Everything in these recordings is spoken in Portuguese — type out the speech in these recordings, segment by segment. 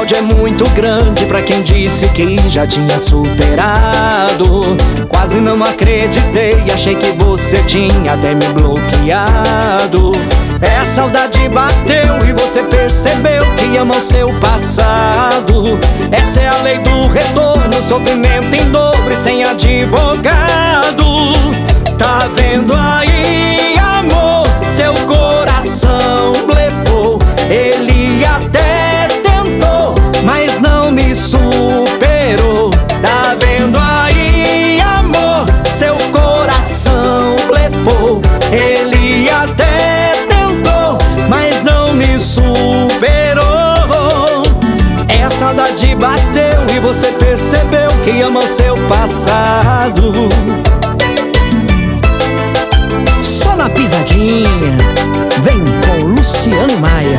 áudio é muito grande pra quem disse que já tinha superado. Quase não acreditei, achei que você tinha até me bloqueado. É, saudade bateu e você percebeu que ama o seu passado. Essa é a lei do retorno, sofrimento em dobro e sem advogado. Tá vendo aí, amor? Seu coração blefou. Ele até tentou, mas não me superou. Tá vendo aí, amor? Seu coração blefou. Ele até tentou, mas não me superou. É, a saudade bateu e você percebeu que ama o seu passado. Só na pisadinha, vem com Luciano Maia.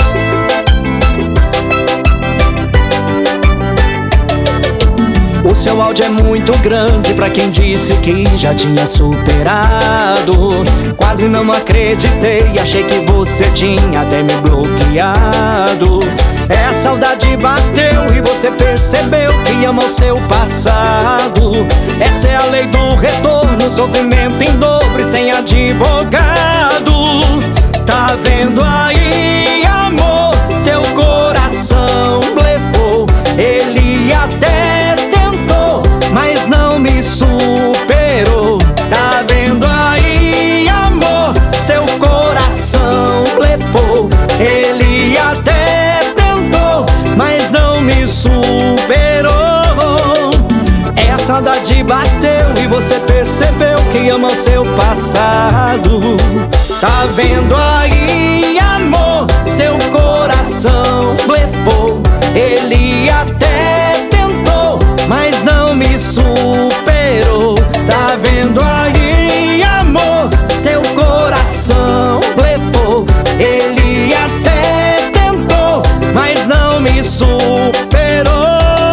O seu áudio é muito grande pra quem disse que já tinha superado. Quase não acreditei, achei que você tinha até me bloqueado. É, a saudade bateu e você percebeu que ama o seu passado. Essa é a lei do retorno, sofrimento em dobro e sem advogado. Tá vendo aí, amor? Seu coração blefou. Ele até tentou, mas não me superou. Tá vendo aí, amor? Seu coração blefou. Ele até tentou, mas não me superou. É, a saudade bateu e você percebeu que ama o seu passado. Tá vendo aí, amor? Seu coração blefou. Ele até tentou, mas não me superou. Tá vendo aí, amor? Seu coração blefou. Ele até tentou, mas não me superou.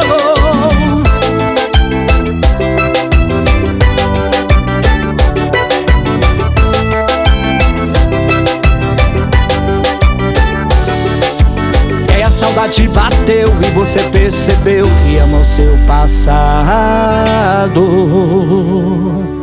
A saudade bateu e você percebeu que ama o seu passado.